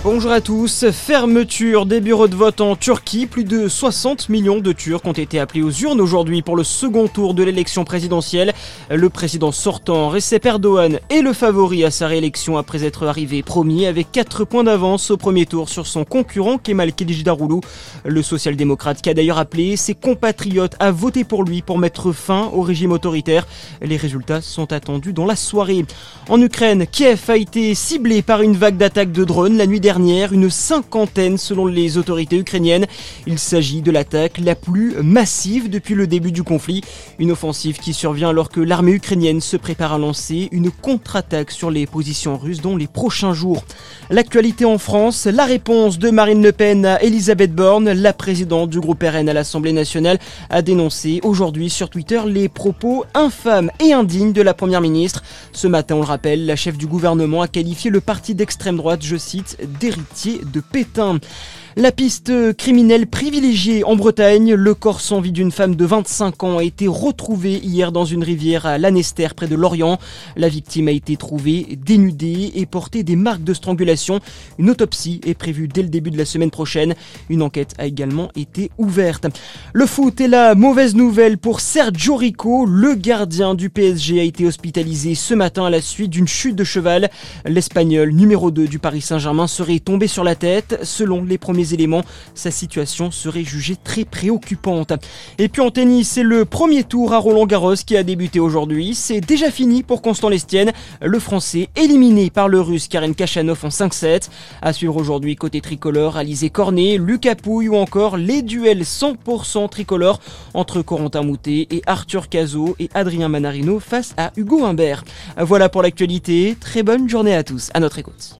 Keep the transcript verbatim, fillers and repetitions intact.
Bonjour à tous. Fermeture des bureaux de vote en Turquie. Plus de soixante millions de Turcs ont été appelés aux urnes aujourd'hui pour le second tour de l'élection présidentielle. Le président sortant, Recep Erdogan, est le favori à sa réélection après être arrivé premier avec quatre points d'avance au premier tour sur son concurrent Kemal Kılıçdaroğlu. Le social-démocrate qui a d'ailleurs appelé ses compatriotes à voter pour lui pour mettre fin au régime autoritaire. Les résultats sont attendus dans la soirée. En Ukraine, Kiev a été ciblé par une vague d'attaques de drones la nuit dernière. Une cinquantaine selon les autorités ukrainiennes. Il s'agit de l'attaque la plus massive depuis le début du conflit. Une offensive qui survient alors que l'armée ukrainienne se prépare à lancer une contre-attaque sur les positions russes dans les prochains jours. L'actualité en France, la réponse de Marine Le Pen à Elisabeth Borne, la présidente du groupe R N à l'Assemblée nationale, a dénoncé aujourd'hui sur Twitter les propos infâmes et indignes de la première ministre. Ce matin, on le rappelle, la chef du gouvernement a qualifié le parti d'extrême droite, je cite, d'héritier de Pétain. La piste criminelle privilégiée en Bretagne, le corps sans vie d'une femme de vingt-cinq ans a été retrouvé hier dans une rivière à Lanester près de Lorient. La victime a été trouvée dénudée et portait des marques de strangulation. Une autopsie est prévue dès le début de la semaine prochaine. Une enquête a également été ouverte. Le foot est la mauvaise nouvelle pour Sergio Rico. Le gardien du P S G a été hospitalisé ce matin à la suite d'une chute de cheval. L'Espagnol numéro deux du Paris Saint-Germain serait tombé sur la tête. Selon les premiers éléments, sa situation serait jugée très préoccupante. Et puis en tennis, c'est le premier tour à Roland-Garros qui a débuté aujourd'hui. C'est déjà fini pour Constant Lestienne, le Français éliminé par le Russe Karen Khachanov en cinq sept. À suivre aujourd'hui côté tricolore, Alizé Cornet, Lucas Pouille ou encore les duels cent pour cent tricolore entre Corentin Moutet et Arthur Cazot et Adrien Manarino face à Hugo Humbert. Voilà pour l'actualité. Très bonne journée à tous. À notre écoute.